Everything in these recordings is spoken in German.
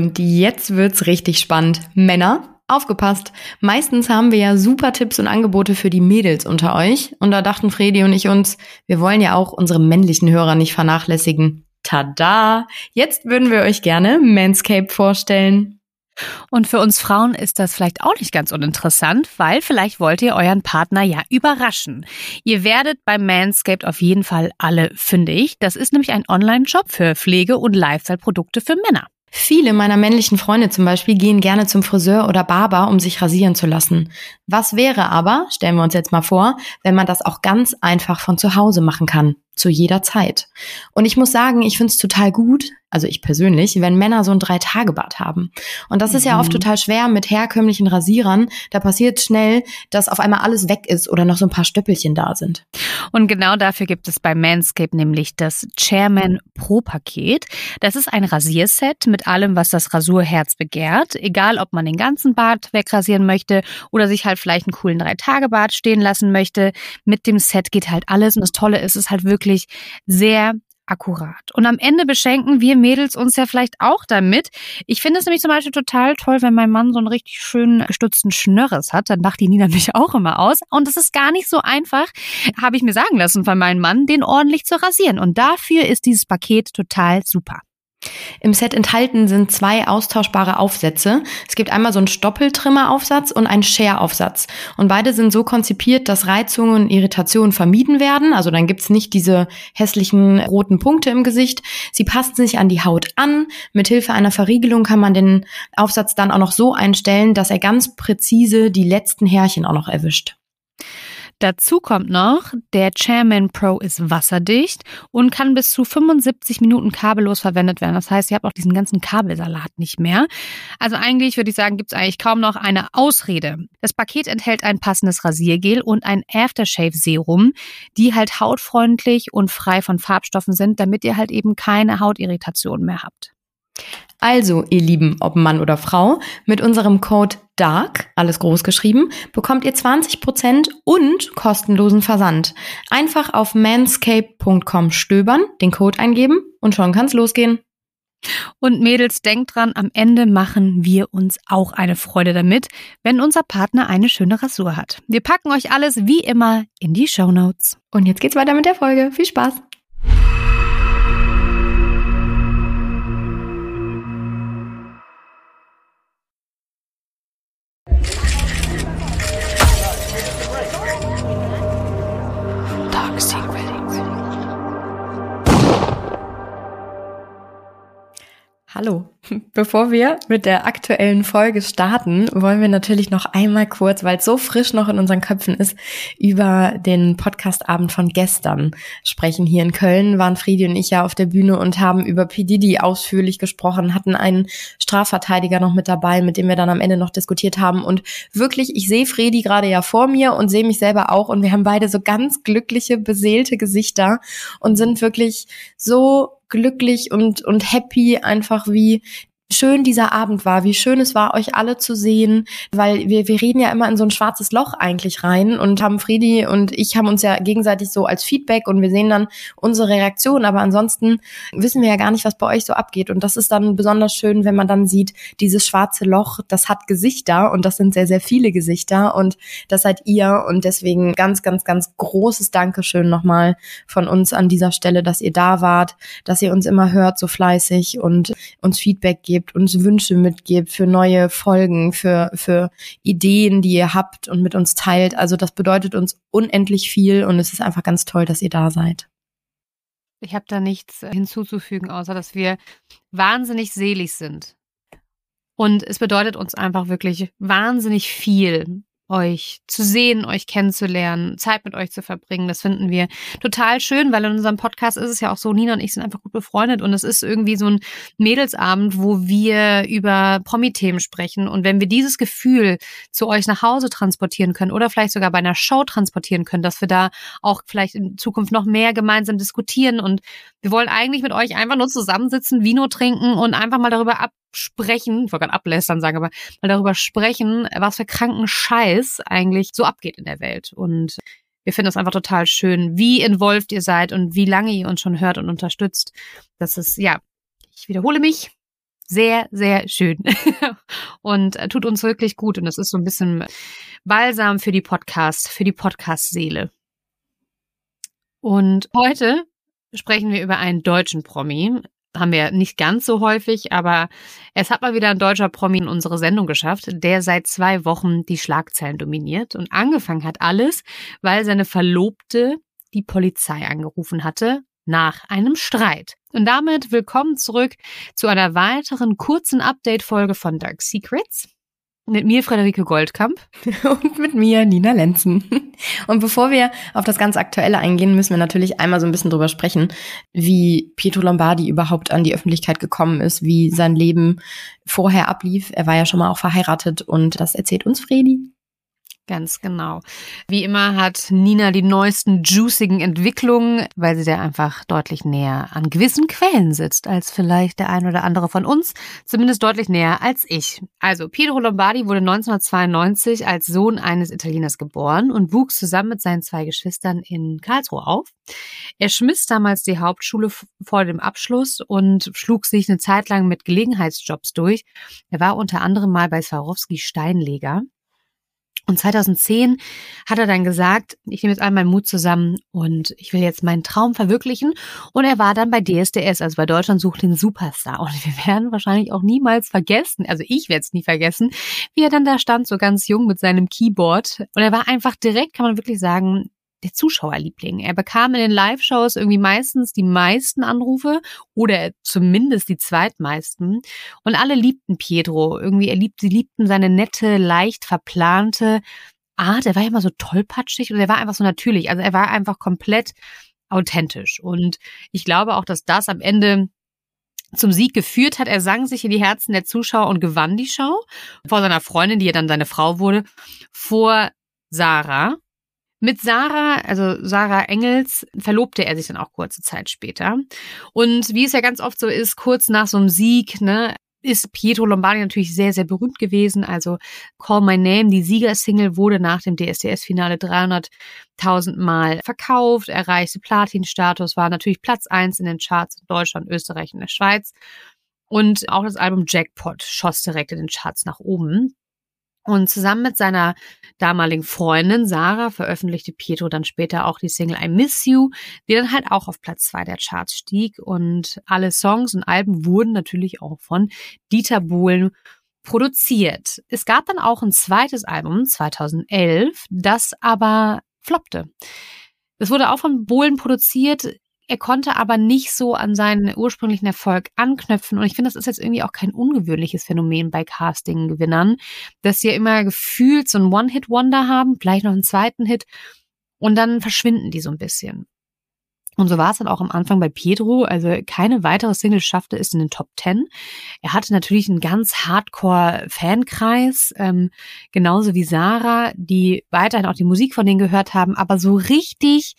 Und jetzt wird's richtig spannend. Männer, aufgepasst. Meistens haben wir ja super Tipps und Angebote für die Mädels unter euch. Und da dachten Fredi und ich uns, wir wollen ja auch unsere männlichen Hörer nicht vernachlässigen. Tada! Jetzt würden wir euch gerne Manscaped vorstellen. Und für uns Frauen ist das vielleicht auch nicht ganz uninteressant, weil vielleicht wollt ihr euren Partner ja überraschen. Ihr werdet bei Manscaped auf jeden Fall alle fündig. Das ist nämlich ein Online-Shop für Pflege- und Lifestyle-Produkte für Männer. Viele meiner männlichen Freunde zum Beispiel gehen gerne zum Friseur oder Barber, um sich rasieren zu lassen. Was wäre aber, stellen wir uns jetzt mal vor, wenn man das auch ganz einfach von zu Hause machen kann, zu jeder Zeit. Und ich muss sagen, ich finde es total gut, also ich persönlich, wenn Männer so ein 3-Tage-Bad haben. Und das ist ja oft total schwer mit herkömmlichen Rasierern. Da passiert schnell, dass auf einmal alles weg ist oder noch so ein paar Stöppelchen da sind. Und genau dafür gibt es bei Manscaped nämlich das Chairman Pro Paket. Das ist ein Rasierset mit allem, was das Rasurherz begehrt. Egal, ob man den ganzen Bart wegrasieren möchte oder sich halt vielleicht einen coolen 3-Tage-Bart stehen lassen möchte. Mit dem Set geht halt alles. Und das Tolle ist, es ist halt wirklich sehr akkurat. Und am Ende beschenken wir Mädels uns ja vielleicht auch damit. Ich finde es nämlich zum Beispiel total toll, wenn mein Mann so einen richtig schönen gestutzten Schnörres hat. Dann lacht die Nina mich auch immer aus. Und es ist gar nicht so einfach, habe ich mir sagen lassen von meinem Mann, den ordentlich zu rasieren. Und dafür ist dieses Paket total super. Im Set enthalten sind 2 austauschbare Aufsätze. Es gibt einmal so einen Stoppeltrimmer-Aufsatz und einen Share-Aufsatz. Und beide sind so konzipiert, dass Reizungen und Irritationen vermieden werden. Also dann gibt's nicht diese hässlichen roten Punkte im Gesicht. Sie passen sich an die Haut an. Mithilfe einer Verriegelung kann man den Aufsatz dann auch noch so einstellen, dass er ganz präzise die letzten Härchen auch noch erwischt. Dazu kommt noch, der Chairman Pro ist wasserdicht und kann bis zu 75 Minuten kabellos verwendet werden. Das heißt, ihr habt auch diesen ganzen Kabelsalat nicht mehr. Also eigentlich würde ich sagen, gibt es eigentlich kaum noch eine Ausrede. Das Paket enthält ein passendes Rasiergel und ein Aftershave-Serum, die halt hautfreundlich und frei von Farbstoffen sind, damit ihr halt eben keine Hautirritation mehr habt. Also, ihr Lieben, ob Mann oder Frau, mit unserem Code DARK, alles groß geschrieben, bekommt ihr 20% und kostenlosen Versand. Einfach auf manscaped.com stöbern, den Code eingeben und schon kann's losgehen. Und Mädels, denkt dran, am Ende machen wir uns auch eine Freude damit, wenn unser Partner eine schöne Rasur hat. Wir packen euch alles wie immer in die Shownotes. Und jetzt geht's weiter mit der Folge. Viel Spaß! Hallo. Bevor wir mit der aktuellen Folge starten, wollen wir natürlich noch einmal kurz, weil es so frisch noch in unseren Köpfen ist, über den Podcastabend von gestern sprechen. Hier in Köln waren Fredi und ich ja auf der Bühne und haben über P. Diddy ausführlich gesprochen, hatten einen Strafverteidiger noch mit dabei, mit dem wir dann am Ende noch diskutiert haben. Und wirklich, ich sehe Fredi gerade ja vor mir und sehe mich selber auch und wir haben beide so ganz glückliche, beseelte Gesichter und sind wirklich so glücklich und happy, einfach wie schön dieser Abend war, wie schön es war, euch alle zu sehen, weil wir reden ja immer in so ein schwarzes Loch eigentlich rein und haben Fredi und ich haben uns ja gegenseitig so als Feedback und wir sehen dann unsere Reaktion, aber ansonsten wissen wir ja gar nicht, was bei euch so abgeht und das ist dann besonders schön, wenn man dann sieht, dieses schwarze Loch, das hat Gesichter und das sind sehr, sehr viele Gesichter und das seid ihr und deswegen ganz, ganz, ganz großes Dankeschön nochmal von uns an dieser Stelle, dass ihr da wart, dass ihr uns immer hört so fleißig und uns Feedback gebt, uns Wünsche mitgebt für neue Folgen, für Ideen, die ihr habt und mit uns teilt. Also das bedeutet uns unendlich viel und es ist einfach ganz toll, dass ihr da seid. Ich habe da nichts hinzuzufügen, außer dass wir wahnsinnig selig sind. Und es bedeutet uns einfach wirklich wahnsinnig viel, euch zu sehen, euch kennenzulernen, Zeit mit euch zu verbringen. Das finden wir total schön, weil in unserem Podcast ist es ja auch so, Nina und ich sind einfach gut befreundet und es ist irgendwie so ein Mädelsabend, wo wir über Promi-Themen sprechen und wenn wir dieses Gefühl zu euch nach Hause transportieren können oder vielleicht sogar bei einer Show transportieren können, dass wir da auch vielleicht in Zukunft noch mehr gemeinsam diskutieren und wir wollen eigentlich mit euch einfach nur zusammensitzen, Vino trinken und einfach mal darüber sprechen, ich wollte gerade ablästern sagen, aber mal darüber sprechen, was für kranken Scheiß eigentlich so abgeht in der Welt. Und wir finden es einfach total schön, wie involviert ihr seid und wie lange ihr uns schon hört und unterstützt. Das ist, ja, ich wiederhole mich, sehr, sehr schön und tut uns wirklich gut. Und das ist so ein bisschen Balsam für die Podcast-Seele. Und heute sprechen wir über einen deutschen Promi. Haben wir nicht ganz so häufig, aber es hat mal wieder ein deutscher Promi in unsere Sendung geschafft, der seit 2 Wochen die Schlagzeilen dominiert. Und angefangen hat alles, weil seine Verlobte die Polizei angerufen hatte nach einem Streit. Und damit willkommen zurück zu einer weiteren kurzen Update-Folge von Dark Secrets. Mit mir Friederike Goldkamp. Und mit mir Nina Lenzen. Und bevor wir auf das ganz Aktuelle eingehen, müssen wir natürlich einmal so ein bisschen drüber sprechen, wie Pietro Lombardi überhaupt an die Öffentlichkeit gekommen ist, wie sein Leben vorher ablief. Er war ja schon mal auch verheiratet und das erzählt uns Fredi. Ganz genau. Wie immer hat Nina die neuesten juicigen Entwicklungen, weil sie da einfach deutlich näher an gewissen Quellen sitzt, als vielleicht der ein oder andere von uns, zumindest deutlich näher als ich. Also, Pietro Lombardi wurde 1992 als Sohn eines Italieners geboren und wuchs zusammen mit seinen 2 Geschwistern in Karlsruhe auf. Er schmiss damals die Hauptschule vor dem Abschluss und schlug sich eine Zeit lang mit Gelegenheitsjobs durch. Er war unter anderem mal bei Swarovski Steinleger. Und 2010 hat er dann gesagt, ich nehme jetzt all meinen Mut zusammen und ich will jetzt meinen Traum verwirklichen. Und er war dann bei DSDS, also bei Deutschland sucht den Superstar. Und wir werden wahrscheinlich auch niemals vergessen, also ich werde es nie vergessen, wie er dann da stand, so ganz jung mit seinem Keyboard. Und er war einfach direkt, kann man wirklich sagen, der Zuschauerliebling. Er bekam in den Live-Shows irgendwie meistens die meisten Anrufe oder zumindest die zweitmeisten. Und alle liebten Pietro. Sie liebten seine nette, leicht verplante Art. Er war immer so tollpatschig und er war einfach so natürlich. Also er war einfach komplett authentisch. Und ich glaube auch, dass das am Ende zum Sieg geführt hat. Er sang sich in die Herzen der Zuschauer und gewann die Show vor seiner Freundin, die ja dann seine Frau wurde, vor Sarah. Mit Sarah, also Sarah Engels, verlobte er sich dann auch kurze Zeit später. Und wie es ja ganz oft so ist, kurz nach so einem Sieg, ist Pietro Lombardi natürlich sehr, sehr berühmt gewesen. Also Call My Name, die Siegersingle, wurde nach dem DSDS-Finale 300.000 Mal verkauft, erreichte Platin-Status, war natürlich Platz 1 in den Charts in Deutschland, Österreich und der Schweiz. Und auch das Album Jackpot schoss direkt in den Charts nach oben. Und zusammen mit seiner damaligen Freundin Sarah veröffentlichte Pietro dann später auch die Single I Miss You, die dann halt auch auf Platz 2 der Charts stieg. Und alle Songs und Alben wurden natürlich auch von Dieter Bohlen produziert. Es gab dann auch ein zweites Album 2011, das aber floppte. Es wurde auch von Bohlen produziert. Er konnte aber nicht so an seinen ursprünglichen Erfolg anknüpfen. Und ich finde, das ist jetzt irgendwie auch kein ungewöhnliches Phänomen bei Casting-Gewinnern, dass sie ja immer gefühlt so einen One-Hit-Wonder haben, vielleicht noch einen zweiten Hit und dann verschwinden die so ein bisschen. Und so war es dann auch am Anfang bei Pietro. Also keine weitere Single schaffte es in den Top 10. Er hatte natürlich einen ganz Hardcore-Fankreis, genauso wie Sarah, die weiterhin auch die Musik von denen gehört haben, aber so richtig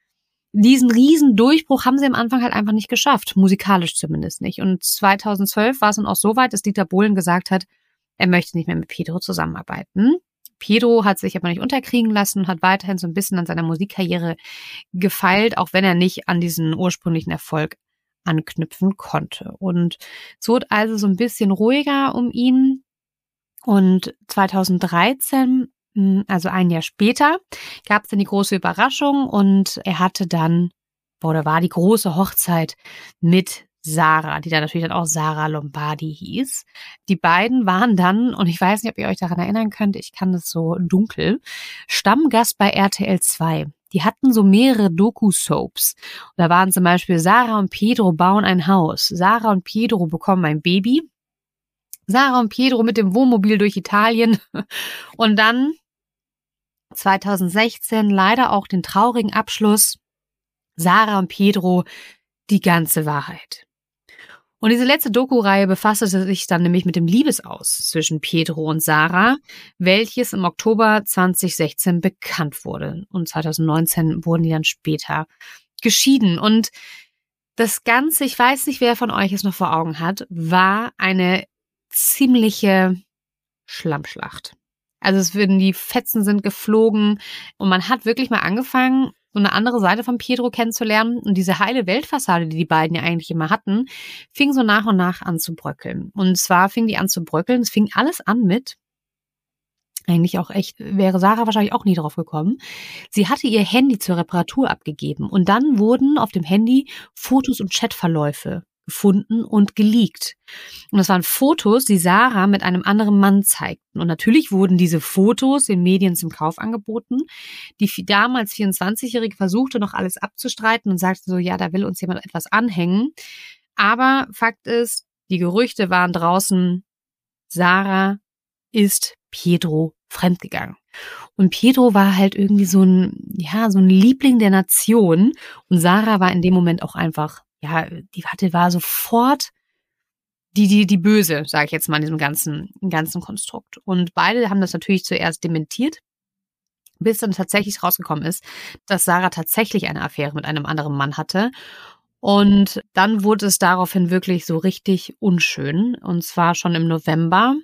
diesen riesen Durchbruch haben sie am Anfang halt einfach nicht geschafft, musikalisch zumindest nicht. Und 2012 war es dann auch so weit, dass Dieter Bohlen gesagt hat, er möchte nicht mehr mit Pietro zusammenarbeiten. Pietro hat sich aber nicht unterkriegen lassen und hat weiterhin so ein bisschen an seiner Musikkarriere gefeilt, auch wenn er nicht an diesen ursprünglichen Erfolg anknüpfen konnte. Und es wurde also so ein bisschen ruhiger um ihn. Und 2013, also ein Jahr später, gab es dann die große Überraschung und er hatte dann, oder war die große Hochzeit mit Sarah, die dann natürlich dann auch Sarah Lombardi hieß. Die beiden waren dann, und ich weiß nicht, ob ihr euch daran erinnern könnt, ich kann das so dunkel, Stammgast bei RTL 2. Die hatten so mehrere Doku-Soaps. Da waren zum Beispiel Sarah und Pietro bauen ein Haus, Sarah und Pietro bekommen ein Baby, Sarah und Pietro mit dem Wohnmobil durch Italien und dann 2016 leider auch den traurigen Abschluss, Sarah und Pietro, die ganze Wahrheit. Und diese letzte Doku-Reihe befasste sich dann nämlich mit dem Liebesaus zwischen Pietro und Sarah, welches im Oktober 2016 bekannt wurde. Und 2019 wurden die dann später geschieden. Und das Ganze, ich weiß nicht, wer von euch es noch vor Augen hat, war eine ziemliche Schlammschlacht. Also die Fetzen sind geflogen und man hat wirklich mal angefangen, so eine andere Seite von Pietro kennenzulernen. Und diese heile Weltfassade, die die beiden ja eigentlich immer hatten, fing so nach und nach an zu bröckeln. Und zwar fing die an zu bröckeln. Es fing alles an mit, eigentlich auch echt, wäre Sarah wahrscheinlich auch nie drauf gekommen. Sie hatte ihr Handy zur Reparatur abgegeben und dann wurden auf dem Handy Fotos und Chatverläufe gefunden und geleakt. Und das waren Fotos, die Sarah mit einem anderen Mann zeigten. Und natürlich wurden diese Fotos den Medien zum Kauf angeboten. Die damals 24-Jährige versuchte noch alles abzustreiten und sagte so, ja, da will uns jemand etwas anhängen. Aber Fakt ist, die Gerüchte waren draußen, Sarah ist Pietro fremdgegangen. Und Pietro war halt irgendwie so ein Liebling der Nation. Und Sarah war in dem Moment auch einfach, die war sofort die Böse, sage ich jetzt mal, in diesem ganzen Konstrukt. Und beide haben das natürlich zuerst dementiert, bis dann tatsächlich rausgekommen ist, dass Sarah tatsächlich eine Affäre mit einem anderen Mann hatte. Und dann wurde es daraufhin wirklich so richtig unschön. Und zwar schon im November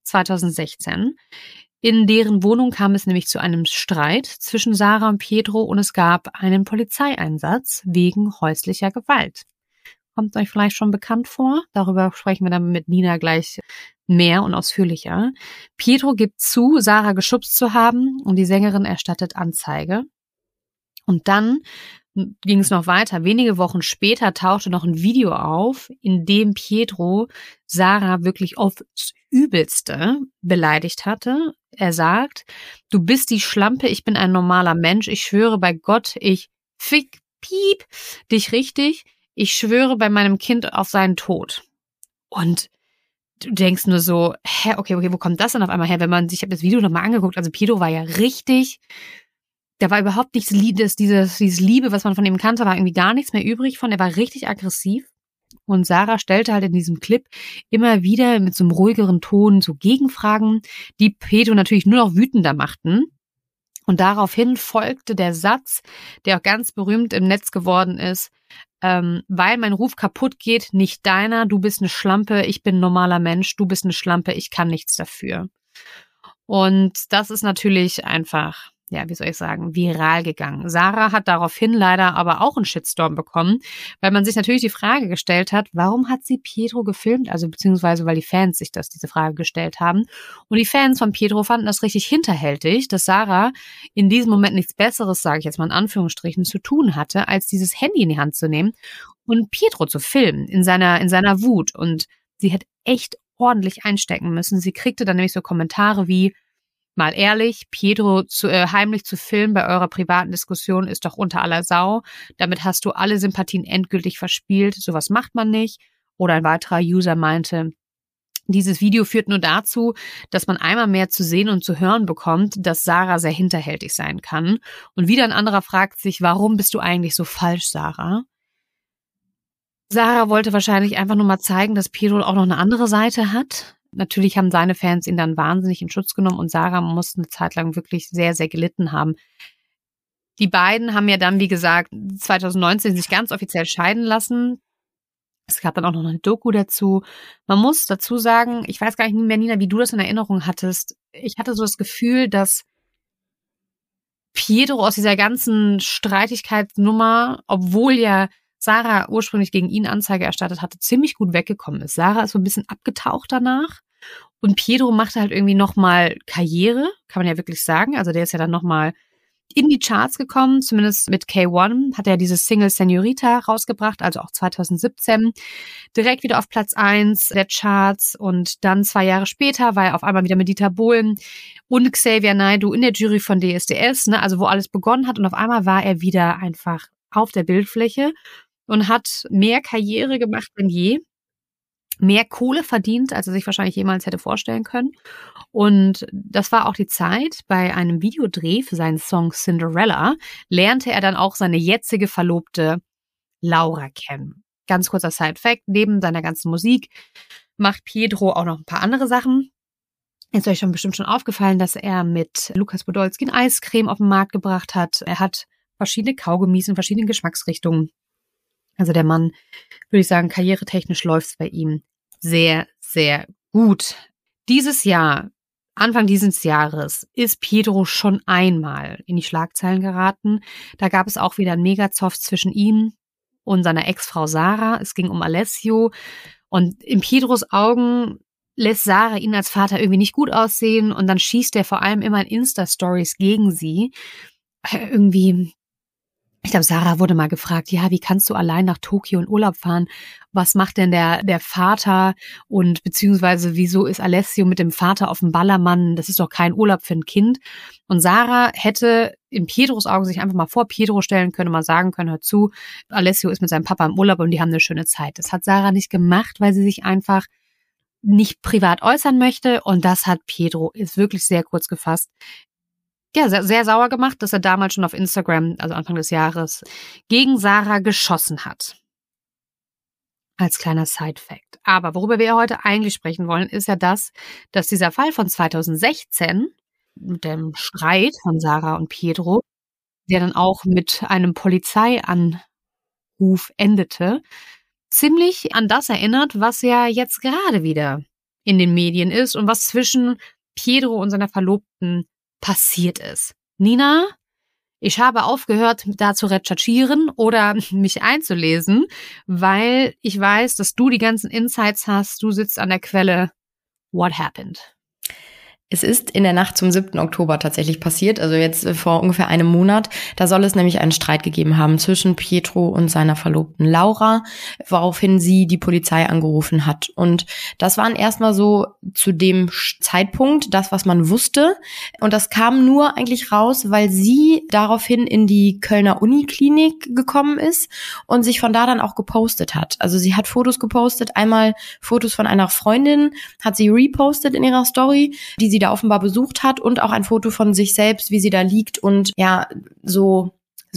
2016. In deren Wohnung kam es nämlich zu einem Streit zwischen Sarah und Pietro und es gab einen Polizeieinsatz wegen häuslicher Gewalt. Kommt euch vielleicht schon bekannt vor? Darüber sprechen wir dann mit Nina gleich mehr und ausführlicher. Pietro gibt zu, Sarah geschubst zu haben und die Sängerin erstattet Anzeige. Und dann ging es noch weiter. Wenige Wochen später tauchte noch ein Video auf, in dem Pietro Sarah wirklich aufs Übelste beleidigt hatte. Er sagt, du bist die Schlampe, ich bin ein normaler Mensch, ich schwöre bei Gott, ich fick, piep, dich richtig, ich schwöre bei meinem Kind auf seinen Tod. Und du denkst nur so, okay, wo kommt das denn auf einmal her? Ich habe das Video nochmal angeguckt, also Pietro war ja richtig, da war überhaupt nichts, dieses Liebe, was man von ihm kannte, war irgendwie gar nichts mehr übrig von, er war richtig aggressiv. Und Sarah stellte halt in diesem Clip immer wieder mit so einem ruhigeren Ton so Gegenfragen, die Pietro natürlich nur noch wütender machten. Und daraufhin folgte der Satz, der auch ganz berühmt im Netz geworden ist, weil mein Ruf kaputt geht, nicht deiner, du bist eine Schlampe, ich bin ein normaler Mensch, du bist eine Schlampe, ich kann nichts dafür. Und das ist natürlich einfach, wie soll ich sagen, viral gegangen. Sarah hat daraufhin leider aber auch einen Shitstorm bekommen, weil man sich natürlich die Frage gestellt hat, warum hat sie Pietro gefilmt? Also beziehungsweise, weil die Fans sich diese Frage gestellt haben. Und die Fans von Pietro fanden das richtig hinterhältig, dass Sarah in diesem Moment nichts Besseres, sage ich jetzt mal in Anführungsstrichen, zu tun hatte, als dieses Handy in die Hand zu nehmen und Pietro zu filmen in seiner Wut. Und sie hat echt ordentlich einstecken müssen. Sie kriegte dann nämlich so Kommentare wie, mal ehrlich, Pietro heimlich zu filmen bei eurer privaten Diskussion ist doch unter aller Sau. Damit hast du alle Sympathien endgültig verspielt. Sowas macht man nicht. Oder ein weiterer User meinte, dieses Video führt nur dazu, dass man einmal mehr zu sehen und zu hören bekommt, dass Sarah sehr hinterhältig sein kann. Und wieder ein anderer fragt sich, warum bist du eigentlich so falsch, Sarah? Sarah wollte wahrscheinlich einfach nur mal zeigen, dass Pietro auch noch eine andere Seite hat. Natürlich haben seine Fans ihn dann wahnsinnig in Schutz genommen und Sarah musste eine Zeit lang wirklich sehr, sehr gelitten haben. Die beiden haben ja dann, wie gesagt, 2019 sich ganz offiziell scheiden lassen. Es gab dann auch noch eine Doku dazu. Man muss dazu sagen, ich weiß gar nicht mehr, Nina, wie du das in Erinnerung hattest. Ich hatte so das Gefühl, dass Pietro aus dieser ganzen Streitigkeitsnummer, obwohl ja Sarah ursprünglich gegen ihn Anzeige erstattet hatte, ziemlich gut weggekommen ist. Sarah ist so ein bisschen abgetaucht danach und Pietro machte halt irgendwie nochmal Karriere, kann man ja wirklich sagen. Also der ist ja dann nochmal in die Charts gekommen, zumindest mit K1 hat er diese Single Señorita rausgebracht, also auch 2017, direkt wieder auf Platz 1 der Charts und dann 2 Jahre später war er auf einmal wieder mit Dieter Bohlen und Xavier Naidoo in der Jury von DSDS, also wo alles begonnen hat und auf einmal war er wieder einfach auf der Bildfläche und hat mehr Karriere gemacht denn je, mehr Kohle verdient, als er sich wahrscheinlich jemals hätte vorstellen können. Und das war auch die Zeit, bei einem Videodreh für seinen Song Cinderella lernte er dann auch seine jetzige Verlobte Laura kennen. Ganz kurzer Side-Fact, neben seiner ganzen Musik macht Pietro auch noch ein paar andere Sachen. Ist euch bestimmt schon aufgefallen, dass er mit Lukas Podolski eine Eiscreme auf den Markt gebracht hat. Er hat verschiedene Kaugummis in verschiedenen Geschmacksrichtungen. Also der Mann, würde ich sagen, karrieretechnisch läuft es bei ihm sehr, sehr gut. Dieses Jahr Anfang dieses Jahres ist Pietro schon einmal in die Schlagzeilen geraten. Da gab es auch wieder einen Megazoff zwischen ihm und seiner Ex-Frau Sarah. Es ging um Alessio. Und in Pietros Augen lässt Sarah ihn als Vater irgendwie nicht gut aussehen. Und dann schießt er vor allem immer in Insta-Stories gegen sie. Irgendwie, ich glaube, Sarah wurde mal gefragt, ja, wie kannst du allein nach Tokio in Urlaub fahren? Was macht denn der Vater? Und beziehungsweise, wieso ist Alessio mit dem Vater auf dem Ballermann? Das ist doch kein Urlaub für ein Kind. Und Sarah hätte in Pietros Augen sich einfach mal vor Pietro stellen können und mal sagen können, hör zu, Alessio ist mit seinem Papa im Urlaub und die haben eine schöne Zeit. Das hat Sarah nicht gemacht, weil sie sich einfach nicht privat äußern möchte. Und das hat Pietro, ist wirklich sehr kurz gefasst, ja, sehr, sehr sauer gemacht, dass er damals schon auf Instagram, also Anfang des Jahres, gegen Sarah geschossen hat. Als kleiner Side-Fact. Aber worüber wir heute eigentlich sprechen wollen, ist ja das, dass dieser Fall von 2016 mit dem Streit von Sarah und Pietro, der dann auch mit einem Polizeianruf endete, ziemlich an das erinnert, was ja jetzt gerade wieder in den Medien ist und was zwischen Pietro und seiner Verlobten passiert ist. Nina, ich habe aufgehört, da zu recherchieren oder mich einzulesen, weil ich weiß, dass du die ganzen Insights hast. Du sitzt an der Quelle. What happened? Es ist in der Nacht zum 7. Oktober tatsächlich passiert, also jetzt vor ungefähr einem Monat. Da soll es nämlich einen Streit gegeben haben zwischen Pietro und seiner Verlobten Laura, woraufhin sie die Polizei angerufen hat. Und das waren erstmal so zu dem Zeitpunkt das, was man wusste. Und das kam nur eigentlich raus, weil sie daraufhin in die Kölner Uniklinik gekommen ist und sich von da dann auch gepostet hat. Also sie hat Fotos gepostet, einmal Fotos von einer Freundin, hat sie repostet in ihrer Story, die sie da offenbar besucht hat, und auch ein Foto von sich selbst, wie sie da liegt und ja, so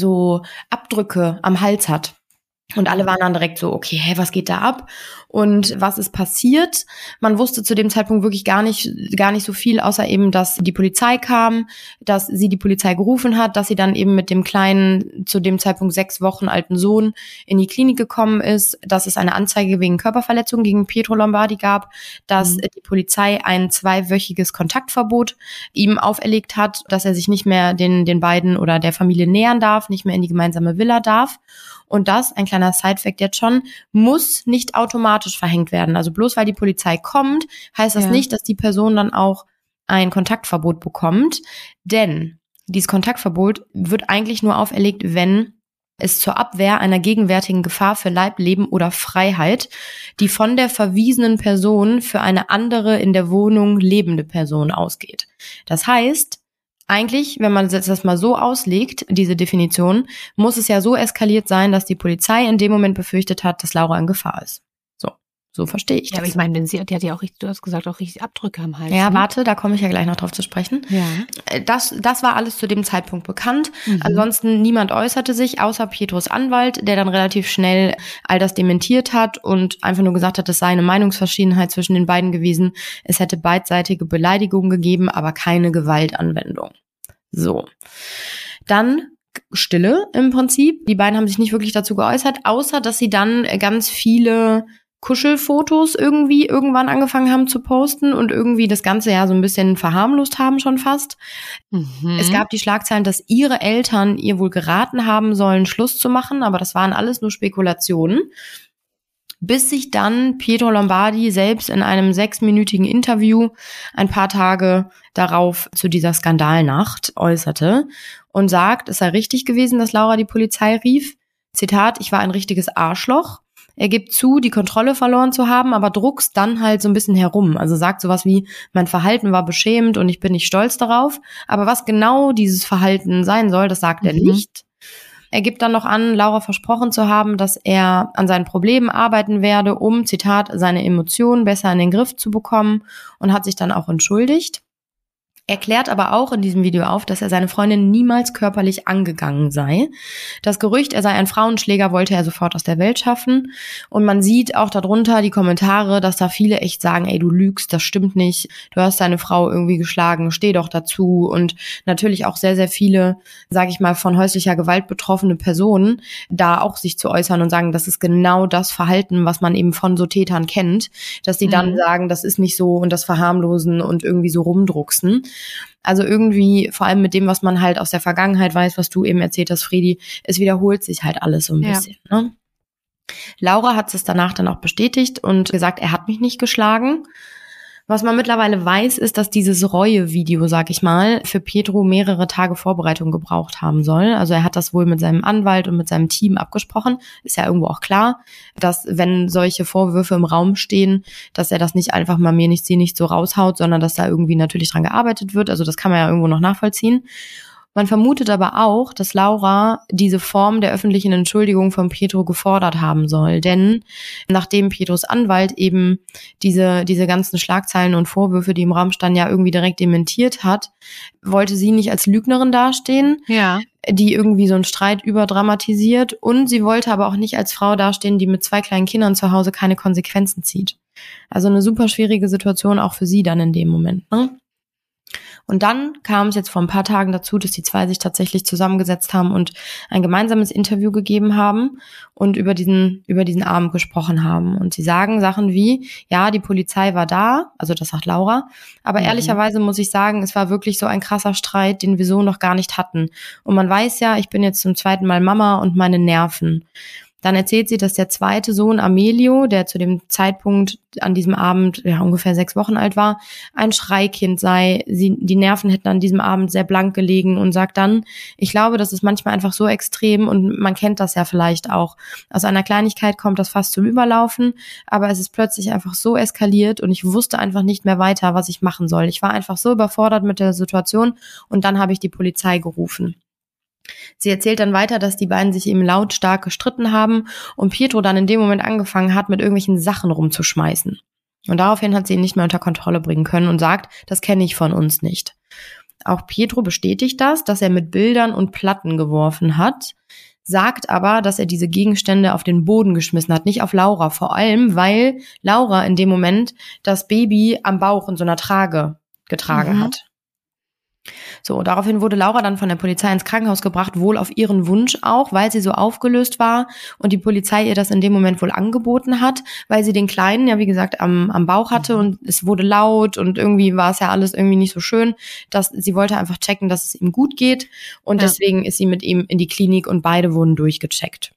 Abdrücke am Hals hat. Und alle waren dann direkt so, okay, was geht da ab? Und was ist passiert? Man wusste zu dem Zeitpunkt wirklich gar nicht so viel, außer eben, dass die Polizei kam, dass sie die Polizei gerufen hat, dass sie dann eben mit dem kleinen, zu dem Zeitpunkt 6 Wochen alten Sohn in die Klinik gekommen ist, dass es eine Anzeige wegen Körperverletzung gegen Pietro Lombardi gab, dass die Polizei ein 2-wöchiges Kontaktverbot ihm auferlegt hat, dass er sich nicht mehr den beiden oder der Familie nähern darf, nicht mehr in die gemeinsame Villa darf. Und das, ein kleiner Sidefact jetzt schon, muss nicht automatisch verhängt werden. Also bloß weil die Polizei kommt, heißt das nicht, dass die Person dann auch ein Kontaktverbot bekommt. Denn dieses Kontaktverbot wird eigentlich nur auferlegt, wenn es zur Abwehr einer gegenwärtigen Gefahr für Leib, Leben oder Freiheit, die von der verwiesenen Person für eine andere in der Wohnung lebende Person ausgeht. Das heißt, eigentlich, wenn man das mal so auslegt, diese Definition, muss es ja so eskaliert sein, dass die Polizei in dem Moment befürchtet hat, dass Laura in Gefahr ist. So verstehe ich das. Ja, aber ich meine, die hat ja auch richtig, du hast gesagt, auch richtig Abdrücke am Hals. Ja, warte, da komme ich ja gleich noch drauf zu sprechen. Ja. Das war alles zu dem Zeitpunkt bekannt. Ansonsten niemand äußerte sich, außer Pietros Anwalt, der dann relativ schnell all das dementiert hat und einfach nur gesagt hat, es sei eine Meinungsverschiedenheit zwischen den beiden gewesen. Es hätte beidseitige Beleidigungen gegeben, aber keine Gewaltanwendung. So. Dann Stille im Prinzip. Die beiden haben sich nicht wirklich dazu geäußert, außer dass sie dann ganz viele Kuschelfotos irgendwie irgendwann angefangen haben zu posten und irgendwie das Ganze ja so ein bisschen verharmlost haben schon fast. Es gab die Schlagzeilen, dass ihre Eltern ihr wohl geraten haben sollen, Schluss zu machen, aber das waren alles nur Spekulationen. Bis sich dann Pietro Lombardi selbst in einem 6-minütigen Interview ein paar Tage darauf zu dieser Skandalnacht äußerte und sagt, es sei richtig gewesen, dass Laura die Polizei rief. Zitat, ich war ein richtiges Arschloch. Er gibt zu, die Kontrolle verloren zu haben, aber druckst dann halt so ein bisschen herum. Also sagt sowas wie, mein Verhalten war beschämend und ich bin nicht stolz darauf. Aber was genau dieses Verhalten sein soll, das sagt er nicht. Er gibt dann noch an, Laura versprochen zu haben, dass er an seinen Problemen arbeiten werde, um, Zitat, seine Emotionen besser in den Griff zu bekommen, und hat sich dann auch entschuldigt. Er klärt aber auch in diesem Video auf, dass er seine Freundin niemals körperlich angegangen sei. Das Gerücht, er sei ein Frauenschläger, wollte er sofort aus der Welt schaffen. Und man sieht auch darunter die Kommentare, dass da viele echt sagen, ey, du lügst, das stimmt nicht. Du hast deine Frau irgendwie geschlagen, steh doch dazu. Und natürlich auch sehr, sehr viele, sage ich mal, von häuslicher Gewalt betroffene Personen da auch sich zu äußern und sagen, das ist genau das Verhalten, was man eben von so Tätern kennt, dass die dann sagen, das ist nicht so und das verharmlosen und irgendwie so rumdrucksen. Also irgendwie, vor allem mit dem, was man halt aus der Vergangenheit weiß, was du eben erzählt hast, Friedi, es wiederholt sich halt alles so ein bisschen. Ne? Laura hat es danach dann auch bestätigt und gesagt, er hat mich nicht geschlagen. Was man mittlerweile weiß, ist, dass dieses Reue-Video, sag ich mal, für Pietro mehrere Tage Vorbereitung gebraucht haben soll. Also er hat das wohl mit seinem Anwalt und mit seinem Team abgesprochen. Ist ja irgendwo auch klar, dass wenn solche Vorwürfe im Raum stehen, dass er das nicht einfach mal mir nicht, sie nicht so raushaut, sondern dass da irgendwie natürlich dran gearbeitet wird. Also das kann man ja irgendwo noch nachvollziehen. Man vermutet aber auch, dass Laura diese Form der öffentlichen Entschuldigung von Pietro gefordert haben soll. Denn nachdem Pietros Anwalt eben diese ganzen Schlagzeilen und Vorwürfe, die im Raum standen, ja irgendwie direkt dementiert hat, wollte sie nicht als Lügnerin dastehen, die irgendwie so einen Streit überdramatisiert. Und sie wollte aber auch nicht als Frau dastehen, die mit 2 kleinen Kindern zu Hause keine Konsequenzen zieht. Also eine super schwierige Situation auch für sie dann in dem Moment, ne? Und dann kam es jetzt vor ein paar Tagen dazu, dass die zwei sich tatsächlich zusammengesetzt haben und ein gemeinsames Interview gegeben haben und über diesen Abend gesprochen haben. Und sie sagen Sachen wie, ja, die Polizei war da, also das sagt Laura, aber ehrlicherweise muss ich sagen, es war wirklich so ein krasser Streit, den wir so noch gar nicht hatten. Und man weiß ja, ich bin jetzt zum 2. Mal Mama und meine Nerven. Dann erzählt sie, dass der zweite Sohn Amelio, der zu dem Zeitpunkt an diesem Abend ungefähr 6 Wochen alt war, ein Schreikind sei. Die Nerven hätten an diesem Abend sehr blank gelegen und sagt dann, ich glaube, das ist manchmal einfach so extrem und man kennt das ja vielleicht auch. Aus einer Kleinigkeit kommt das fast zum Überlaufen, aber es ist plötzlich einfach so eskaliert und ich wusste einfach nicht mehr weiter, was ich machen soll. Ich war einfach so überfordert mit der Situation und dann habe ich die Polizei gerufen. Sie erzählt dann weiter, dass die beiden sich eben lautstark gestritten haben und Pietro dann in dem Moment angefangen hat, mit irgendwelchen Sachen rumzuschmeißen. Und daraufhin hat sie ihn nicht mehr unter Kontrolle bringen können und sagt, das kenne ich von uns nicht. Auch Pietro bestätigt das, dass er mit Bildern und Platten geworfen hat, sagt aber, dass er diese Gegenstände auf den Boden geschmissen hat, nicht auf Laura, vor allem, weil Laura in dem Moment das Baby am Bauch in so einer Trage getragen hat. So, daraufhin wurde Laura dann von der Polizei ins Krankenhaus gebracht, wohl auf ihren Wunsch auch, weil sie so aufgelöst war und die Polizei ihr das in dem Moment wohl angeboten hat, weil sie den Kleinen, ja wie gesagt, am Bauch hatte und es wurde laut und irgendwie war es ja alles irgendwie nicht so schön, dass sie wollte einfach checken, dass es ihm gut geht und deswegen ist sie mit ihm in die Klinik und beide wurden durchgecheckt.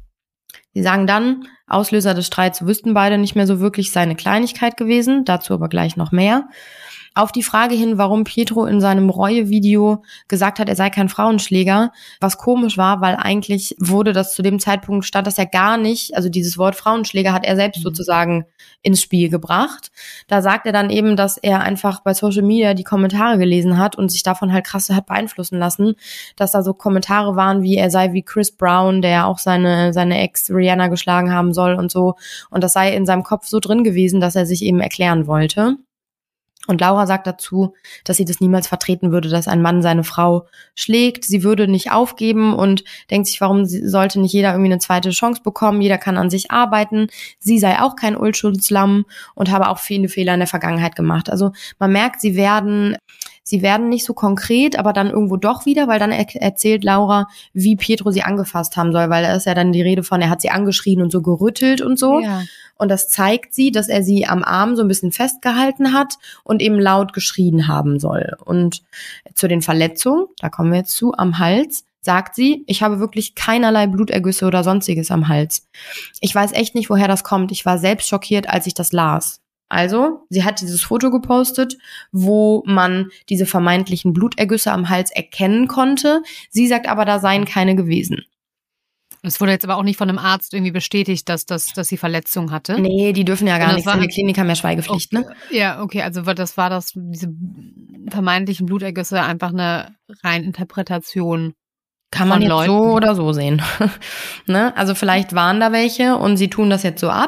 Sie sagen dann, Auslöser des Streits wüssten beide nicht mehr so wirklich, sei eine Kleinigkeit gewesen, dazu aber gleich noch mehr. Auf die Frage hin, warum Pietro in seinem Reue-Video gesagt hat, er sei kein Frauenschläger, was komisch war, weil eigentlich wurde das zu dem Zeitpunkt, stand das ja gar nicht, also dieses Wort Frauenschläger hat er selbst sozusagen ins Spiel gebracht. Da sagt er dann eben, dass er einfach bei Social Media die Kommentare gelesen hat und sich davon halt krass hat beeinflussen lassen, dass da so Kommentare waren, wie er sei wie Chris Brown, der ja auch seine Ex Rihanna geschlagen haben soll und so. Und das sei in seinem Kopf so drin gewesen, dass er sich eben erklären wollte. Und Laura sagt dazu, dass sie das niemals vertreten würde, dass ein Mann seine Frau schlägt. Sie würde nicht aufgeben und denkt sich, warum sollte nicht jeder irgendwie eine zweite Chance bekommen? Jeder kann an sich arbeiten. Sie sei auch kein Unschuldslamm und habe auch viele Fehler in der Vergangenheit gemacht. Also man merkt, sie werden nicht so konkret, aber dann irgendwo doch wieder, weil dann erzählt Laura, wie Pietro sie angefasst haben soll, weil da ist ja dann die Rede von, er hat sie angeschrien und so gerüttelt und so. Ja. Und das zeigt sie, dass er sie am Arm so ein bisschen festgehalten hat und eben laut geschrien haben soll. Und zu den Verletzungen, da kommen wir jetzt zu, am Hals, sagt sie, ich habe wirklich keinerlei Blutergüsse oder sonstiges am Hals. Ich weiß echt nicht, woher das kommt. Ich war selbst schockiert, als ich das las. Also, sie hat dieses Foto gepostet, wo man diese vermeintlichen Blutergüsse am Hals erkennen konnte. Sie sagt aber, da seien keine gewesen. Es wurde jetzt aber auch nicht von einem Arzt irgendwie bestätigt, dass sie Verletzung hatte. Nee, die dürfen ja gar nichts. In der Klinik haben ja Schweigepflicht, okay, ne? Ja, okay, also diese vermeintlichen Blutergüsse einfach eine rein Interpretation. Kann man jetzt so oder so sehen. Ne? Also vielleicht waren da welche und sie tun das jetzt so ab.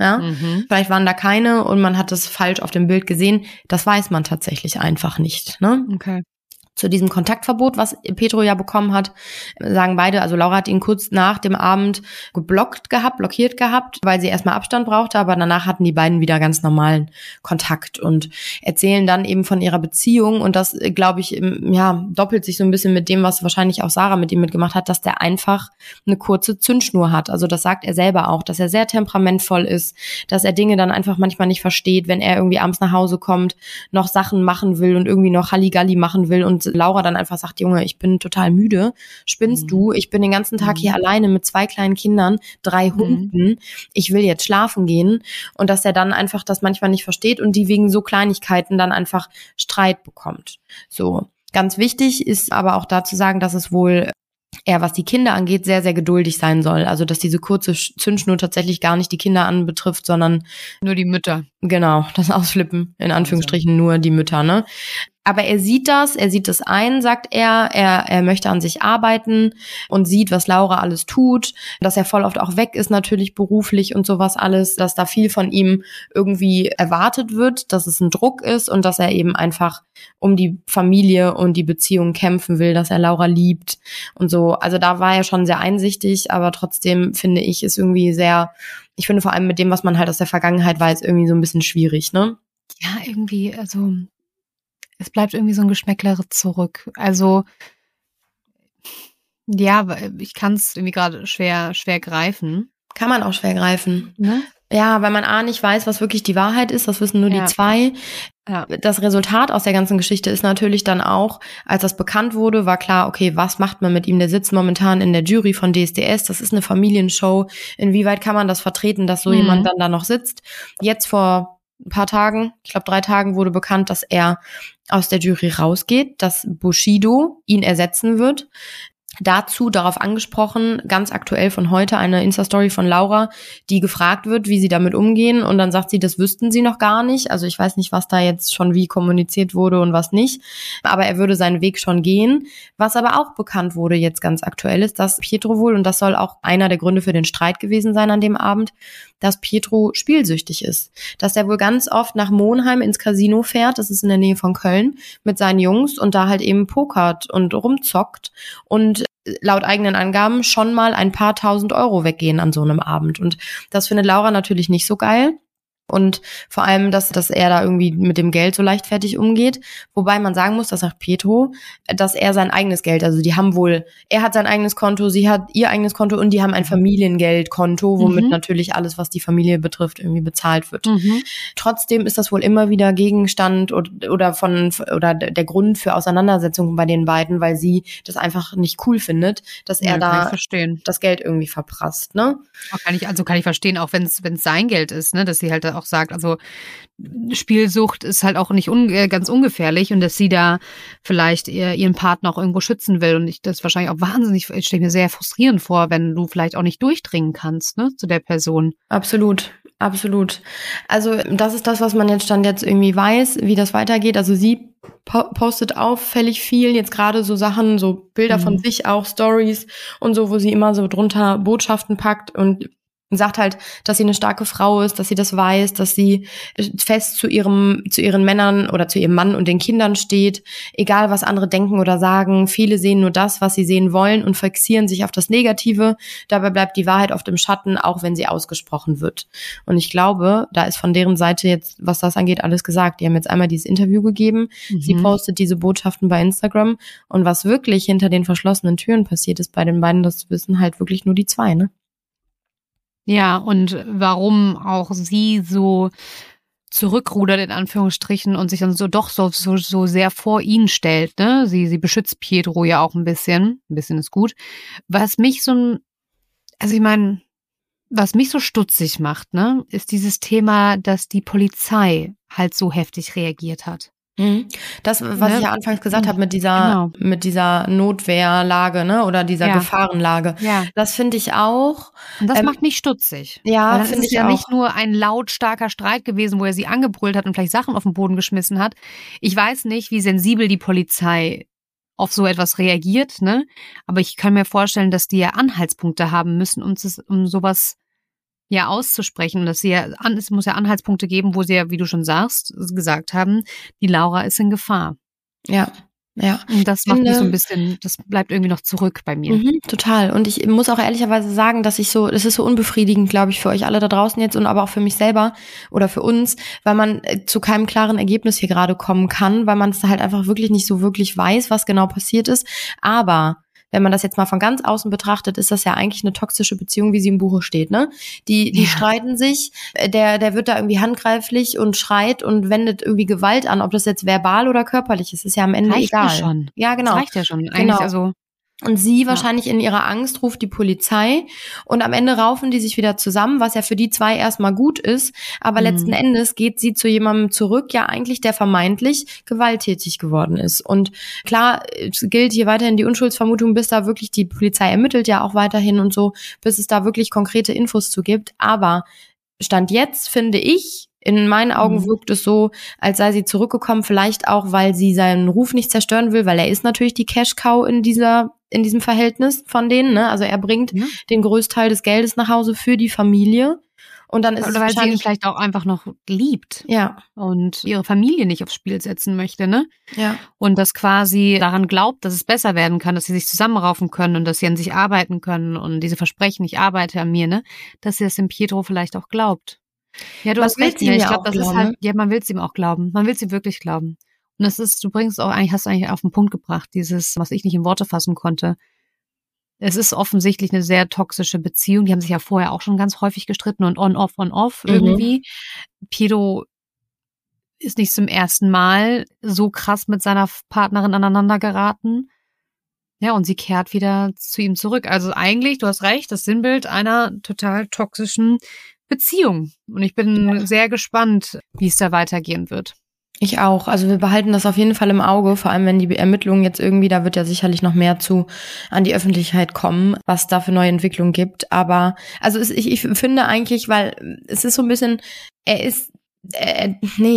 Ja, vielleicht waren da keine und man hat das falsch auf dem Bild gesehen. Das weiß man tatsächlich einfach nicht, ne? Okay. Zu diesem Kontaktverbot, was Pedro ja bekommen hat, sagen beide, also Laura hat ihn kurz nach dem Abend blockiert gehabt, weil sie erstmal Abstand brauchte, aber danach hatten die beiden wieder ganz normalen Kontakt und erzählen dann eben von ihrer Beziehung und das, glaube ich, ja, doppelt sich so ein bisschen mit dem, was wahrscheinlich auch Sarah mit ihm mitgemacht hat, dass der einfach eine kurze Zündschnur hat. Also das sagt er selber auch, dass er sehr temperamentvoll ist, dass er Dinge dann einfach manchmal nicht versteht, wenn er irgendwie abends nach Hause kommt, noch Sachen machen will und irgendwie noch Halligalli machen will und Laura dann einfach sagt, Junge, ich bin total müde, spinnst du? Ich bin den ganzen Tag hier alleine mit 2 kleinen Kindern, 3 Hunden, ich will jetzt schlafen gehen und dass er dann einfach das manchmal nicht versteht und die wegen so Kleinigkeiten dann einfach Streit bekommt. So, ganz wichtig ist aber auch da zu sagen, dass es wohl er, was die Kinder angeht, sehr, sehr geduldig sein soll. Also, dass diese kurze Zündschnur tatsächlich gar nicht die Kinder anbetrifft, sondern nur die Mütter. Genau, das Ausflippen, in Anführungsstrichen nur die Mütter, ne? Aber er sieht das ein, sagt er. Er möchte an sich arbeiten und sieht, was Laura alles tut, dass er voll oft auch weg ist, natürlich beruflich und sowas alles, dass da viel von ihm irgendwie erwartet wird, dass es ein Druck ist und dass er eben einfach um die Familie und die Beziehung kämpfen will, dass er Laura liebt und so. Also da war er schon sehr einsichtig, aber trotzdem finde ich, ist irgendwie ich finde vor allem mit dem, was man halt aus der Vergangenheit weiß, irgendwie so ein bisschen schwierig, ne? Ja, irgendwie, also es bleibt irgendwie so ein Geschmäckle zurück. Also, ja, ich kann es irgendwie gerade schwer greifen. Kann man auch schwer greifen. Ne? Ja, weil man nicht weiß, was wirklich die Wahrheit ist. Das wissen nur die 2. Ja. Das Resultat aus der ganzen Geschichte ist natürlich dann auch, als das bekannt wurde, war klar, okay, was macht man mit ihm? Der sitzt momentan in der Jury von DSDS. Das ist eine Familienshow. Inwieweit kann man das vertreten, dass so jemand dann da noch sitzt? Jetzt vor ein paar Tagen, ich glaube 3 Tagen, wurde bekannt, dass er aus der Jury rausgeht, dass Bushido ihn ersetzen wird. Dazu, darauf angesprochen, ganz aktuell von heute, eine Insta-Story von Laura, die gefragt wird, wie sie damit umgehen. Und dann sagt sie, das wüssten sie noch gar nicht. Also ich weiß nicht, was da jetzt schon wie kommuniziert wurde und was nicht. Aber er würde seinen Weg schon gehen. Was aber auch bekannt wurde jetzt ganz aktuell ist, dass Pietro wohl, und das soll auch einer der Gründe für den Streit gewesen sein an dem Abend, dass Pietro spielsüchtig ist. Dass er wohl ganz oft nach Monheim ins Casino fährt, das ist in der Nähe von Köln, mit seinen Jungs und da halt eben pokert und rumzockt und laut eigenen Angaben schon mal ein paar 1.000 Euro weggehen an so einem Abend. Und das findet Laura natürlich nicht so geil. Und vor allem, dass er da irgendwie mit dem Geld so leichtfertig umgeht. Wobei man sagen muss, das sagt Pietro, dass er sein eigenes Geld, also er hat sein eigenes Konto, sie hat ihr eigenes Konto und die haben ein Familiengeldkonto, womit natürlich alles, was die Familie betrifft, irgendwie bezahlt wird. Trotzdem ist das wohl immer wieder Gegenstand oder der Grund für Auseinandersetzungen bei den beiden, weil sie das einfach nicht cool findet, dass er da das Geld irgendwie verprasst, ne? Kann ich verstehen, auch wenn es sein Geld ist, ne, dass sie halt auch sagt, also Spielsucht ist halt auch nicht ganz ungefährlich und dass sie da vielleicht ihren Partner auch irgendwo schützen will und ich das wahrscheinlich auch wahnsinnig, ich stelle mir sehr frustrierend vor, wenn du vielleicht auch nicht durchdringen kannst, ne, zu der Person. Absolut. Also das ist das, was man jetzt irgendwie weiß, wie das weitergeht. Also sie postet auffällig viel, jetzt gerade so Sachen, so Bilder von sich auch, Stories und so, wo sie immer so drunter Botschaften packt und sagt halt, dass sie eine starke Frau ist, dass sie das weiß, dass sie fest zu ihren Männern oder zu ihrem Mann und den Kindern steht, egal was andere denken oder sagen. Viele sehen nur das, was sie sehen wollen und fixieren sich auf das Negative. Dabei bleibt die Wahrheit oft im Schatten, auch wenn sie ausgesprochen wird. Und ich glaube, da ist von deren Seite jetzt, was das angeht, alles gesagt. Die haben jetzt einmal dieses Interview gegeben. Sie postet diese Botschaften bei Instagram. Und was wirklich hinter den verschlossenen Türen passiert ist bei den beiden, das wissen halt wirklich nur die 2, ne? Ja, und warum auch sie so zurückrudert, in Anführungsstrichen, und sich dann so sehr vor ihn stellt, ne? Sie beschützt Pietro ja auch ein bisschen ist gut. Was mich so stutzig macht, ne, ist dieses Thema, dass die Polizei halt so heftig reagiert hat. Das, was ich ja anfangs gesagt habe mit dieser Notwehrlage, ne, oder dieser Gefahrenlage. Ja. Das finde ich auch. Und das macht mich stutzig. Ja, finde ich ja auch. Nicht nur ein lautstarker Streit gewesen, wo er sie angebrüllt hat und vielleicht Sachen auf den Boden geschmissen hat. Ich weiß nicht, wie sensibel die Polizei auf so etwas reagiert, ne? Aber ich kann mir vorstellen, dass die ja Anhaltspunkte haben müssen, um sowas ja auszusprechen. Und dass es muss ja Anhaltspunkte geben, wo sie ja, wie du schon sagst, gesagt haben, die Laura ist in Gefahr. Ja. Ja. Und das macht mich so ein bisschen, das bleibt irgendwie noch zurück bei mir. Total. Und ich muss auch ehrlicherweise sagen, es ist so unbefriedigend, glaube ich, für euch alle da draußen jetzt und aber auch für mich selber oder für uns, weil man zu keinem klaren Ergebnis hier gerade kommen kann, weil man es halt einfach wirklich nicht so wirklich weiß, was genau passiert ist. Aber wenn man das jetzt mal von ganz außen betrachtet, ist das ja eigentlich eine toxische Beziehung, wie sie im Buche steht, ne? Die streiten sich, der wird da irgendwie handgreiflich und schreit und wendet irgendwie Gewalt an, ob das jetzt verbal oder körperlich ist ja am Ende egal. Reicht ja schon. Ja, genau. Das reicht ja schon. Eigentlich, genau. Und sie wahrscheinlich in ihrer Angst ruft die Polizei und am Ende raufen die sich wieder zusammen, was ja für die zwei erstmal gut ist. Aber letzten Endes geht sie zu jemandem zurück, ja eigentlich, der vermeintlich gewalttätig geworden ist. Und klar, es gilt hier weiterhin die Unschuldsvermutung, bis da wirklich die Polizei ermittelt ja auch weiterhin und so, bis es da wirklich konkrete Infos zu gibt. Aber Stand jetzt, finde ich, in meinen Augen wirkt es so, als sei sie zurückgekommen, vielleicht auch, weil sie seinen Ruf nicht zerstören will, weil er ist natürlich die Cash-Cow in diesem Verhältnis von denen, ne? Also er bringt den Größteil des Geldes nach Hause für die Familie. Und dann ist oder weil sie ihn vielleicht auch einfach noch liebt. Ja. Und ihre Familie nicht aufs Spiel setzen möchte, ne? Ja. Und das quasi daran glaubt, dass es besser werden kann, dass sie sich zusammenraufen können und dass sie an sich arbeiten können und diese Versprechen, ich arbeite an mir, ne? Dass sie das dem Pietro vielleicht auch glaubt. Ja, du hast recht. Ich glaube, das ist halt, ja, man will es ihm auch glauben. Man will es ihm wirklich glauben. Und das ist, hast du eigentlich auf den Punkt gebracht, dieses, was ich nicht in Worte fassen konnte. Es ist offensichtlich eine sehr toxische Beziehung. Die haben sich ja vorher auch schon ganz häufig gestritten und on-off irgendwie. Pietro ist nicht zum ersten Mal so krass mit seiner Partnerin aneinander geraten. Ja, und sie kehrt wieder zu ihm zurück. Also eigentlich, du hast recht, das Sinnbild einer total toxischen Beziehung. Und ich bin sehr gespannt, wie es da weitergehen wird. Ich auch. Also wir behalten das auf jeden Fall im Auge, vor allem wenn die Ermittlungen jetzt irgendwie, da wird ja sicherlich noch mehr an die Öffentlichkeit kommen, was da für neue Entwicklungen gibt. Aber also ich finde eigentlich, weil es ist so ein bisschen, nein,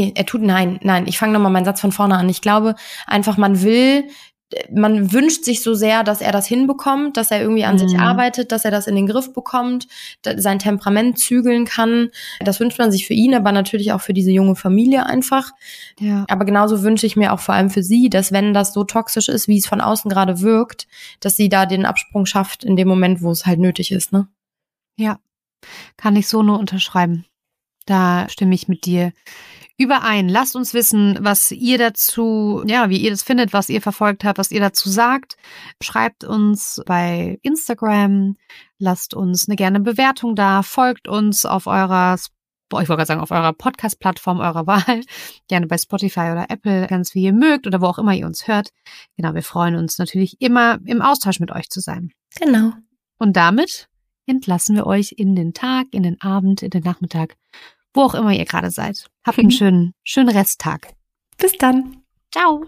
ich fange nochmal meinen Satz von vorne an. Ich glaube einfach, man wünscht sich so sehr, dass er das hinbekommt, dass er irgendwie an sich arbeitet, dass er das in den Griff bekommt, sein Temperament zügeln kann. Das wünscht man sich für ihn, aber natürlich auch für diese junge Familie einfach. Ja. Aber genauso wünsche ich mir auch vor allem für sie, dass wenn das so toxisch ist, wie es von außen gerade wirkt, dass sie da den Absprung schafft in dem Moment, wo es halt nötig ist, ne? Ja, kann ich so nur unterschreiben. Da stimme ich mit dir überein. Lasst uns wissen, was ihr dazu, ja, wie ihr das findet, was ihr verfolgt habt, was ihr dazu sagt. Schreibt uns bei Instagram, lasst uns gerne Bewertung da, folgt uns auf eurer Podcast-Plattform eurer Wahl, gerne bei Spotify oder Apple, ganz wie ihr mögt oder wo auch immer ihr uns hört. Genau, wir freuen uns natürlich immer im Austausch mit euch zu sein. Genau. Und damit entlassen wir euch in den Tag, in den Abend, in den Nachmittag, wo auch immer ihr gerade seid. Habt einen schönen Resttag. Bis dann. Ciao.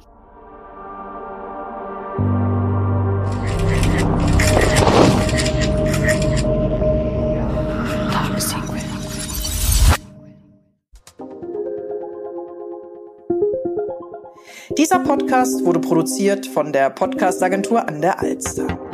Dieser Podcast wurde produziert von der Podcast-Agentur an der Alster.